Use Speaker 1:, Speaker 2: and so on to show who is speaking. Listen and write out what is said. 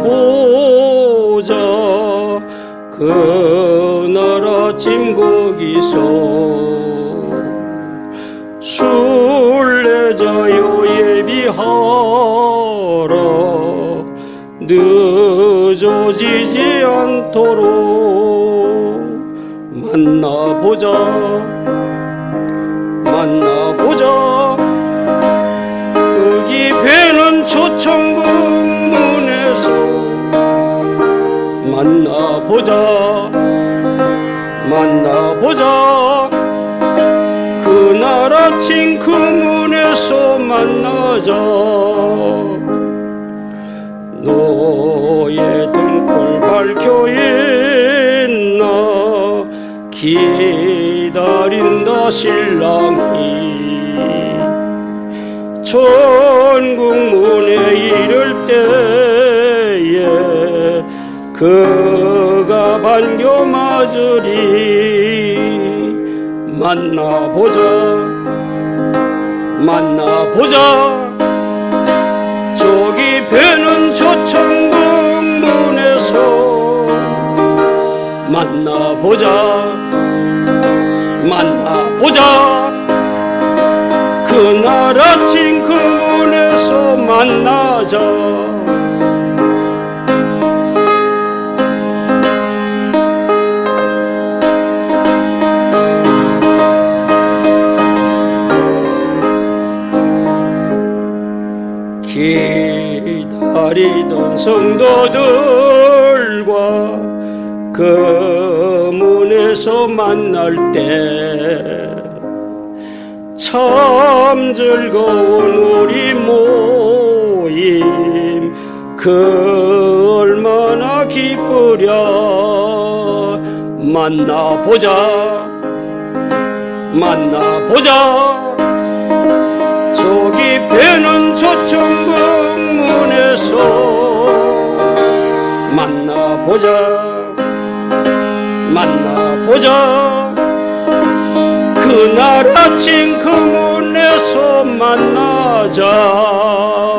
Speaker 1: 만나보자. 그날 아침 거기서 순례자여 예비하라. 늦어지지 않도록 만나보자. 만나보자. 거기 배는 초청국 문에서 만나보자. 만나보자. 그날 아침 그 문에서 만나자. 너의 등불 밝혀있나. 기다린다 신랑이. 천국 문에 이를 때에 그가 반겨 맞으리. 만나보자. 만나보자. 저기 배는 저 천국 문에서 만나보자. 만나보자. 그날 아침 그 문에서 만나자. 기다리던 성도들과 그 문에서 만날 때 참 즐거운 우리 모임. 그 얼마나 기쁘랴. 만나보자. 만나보자. 저기 배는 저천국 문에서 만나보자. 만나보자. 그날 아침 그 문에서 만나자.